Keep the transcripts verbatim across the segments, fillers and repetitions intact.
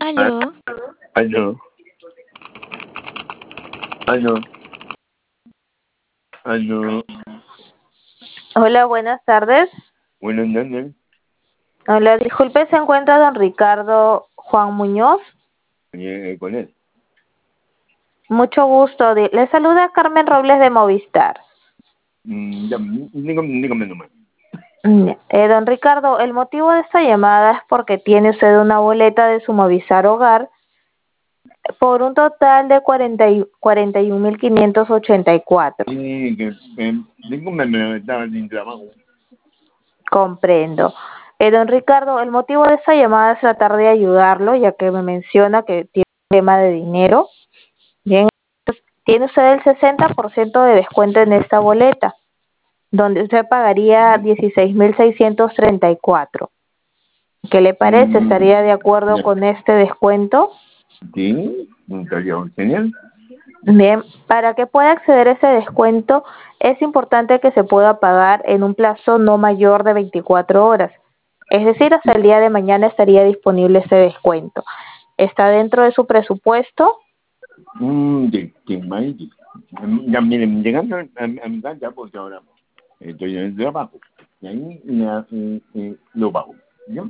Aló. Aló. Aló. Aló. Hola, buenas tardes. Buenas tardes. Hola, disculpe, ¿se encuentra don Ricardo Juan Muñoz? Eh, con él. Mucho gusto. Di- Le saluda Carmen Robles de Movistar. Mm, ya, dígame, dígame nomás. Mm, Eh, don Ricardo, el motivo de esta llamada es porque tiene usted una boleta de su Movistar Hogar por un total de cuarenta y cuarenta y un mil quinientos ochenta y cuatro. Sí, que eh, dígame, me estaba sin trabajo. Comprendo. Eh, don Ricardo, el motivo de esta llamada es tratar de ayudarlo, ya que me menciona que tiene un tema de dinero. Bien, tiene usted el sesenta por ciento de descuento en esta boleta, donde usted pagaría dieciséis mil seiscientos treinta y cuatro. ¿Qué le parece? Mm, ¿Estaría de acuerdo ya. con este descuento? Sí, estaría genial. Bien, para que pueda acceder a ese descuento es importante que se pueda pagar en un plazo no mayor de veinticuatro horas. Es decir, hasta el día de mañana estaría disponible ese descuento. ¿Está dentro de su presupuesto? Mm, de, de maíz. Ya, miren, llegando a, a, a mi casa, porque ahora estoy en el trabajo. Y ahí me, eh, eh, lo pago. ¿Ya?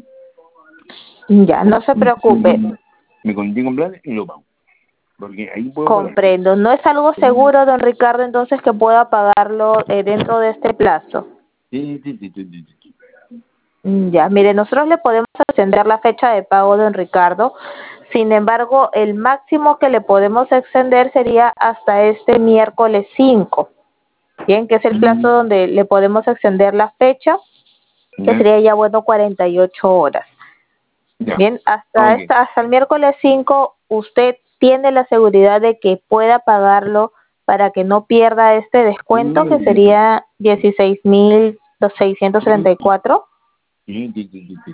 Ya, no se preocupe. Me contigo en plan y lo pago. Porque ahí puedo pagar. Comprendo. ¿No es algo seguro, don Ricardo, entonces que pueda pagarlo eh, dentro de este plazo? Sí, sí, sí, sí, sí, sí. Mm, Ya, mire, nosotros le podemos extender la fecha de pago, don Ricardo. Sin embargo, el máximo que le podemos extender sería hasta este miércoles cinco. Bien, que es el plazo Mm, donde le podemos extender la fecha, que ya, sería ya bueno cuarenta y ocho horas. ya. Bien, hasta Ok. esta, hasta el miércoles cinco usted tiene la seguridad de que pueda pagarlo para que no pierda este descuento, que Mm, sería dieciséis mil seiscientos treinta y cuatro. sí, sí, sí, sí, sí.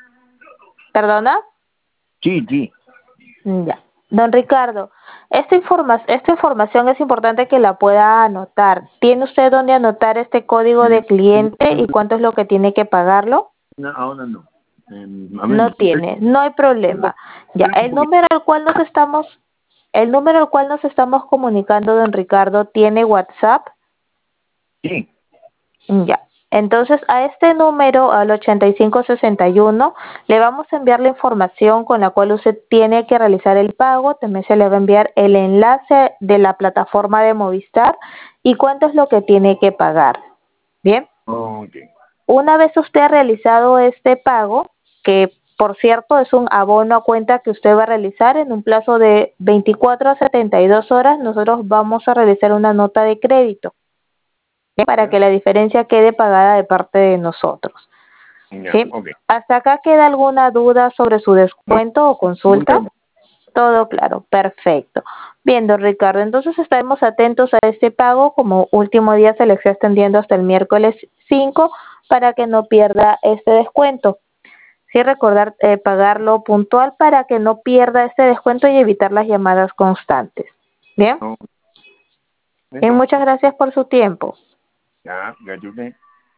¿Perdona? Sí, sí. Ya. Don Ricardo, esta, informa esta información es importante que la pueda anotar. ¿Tiene usted dónde anotar este código de cliente y cuánto es lo que tiene que pagarlo? No, ahora no. Eh, a ver, No tiene, no hay problema. Ya, espera un el poquito. número al cual nos estamos, el número al cual nos estamos comunicando, don Ricardo, ¿tiene WhatsApp? Sí. Ya. Entonces, a este número, al ochenta y cinco sesenta y uno, le vamos a enviar la información con la cual usted tiene que realizar el pago. También se le va a enviar el enlace de la plataforma de Movistar y cuánto es lo que tiene que pagar. Bien. Ok. Una vez usted ha realizado este pago, que por cierto es un abono a cuenta que usted va a realizar en un plazo de veinticuatro a setenta y dos horas, nosotros vamos a realizar una nota de crédito, ¿sí? Para Ya, que la diferencia quede pagada de parte de nosotros. ya, ¿Sí? ok. ¿Hasta acá queda alguna duda sobre su No, descuento o muy consulta? claro. Todo claro, perfecto. Bien, don Ricardo, entonces estaremos atentos a este pago. Como último día se le está extendiendo hasta el miércoles cinco para que no pierda este descuento. Sí, recordar eh, pagarlo puntual para que no pierda este descuento y evitar las llamadas constantes. Bien, No, bien, eso. muchas gracias por su tiempo. Ya, ya, yo sé.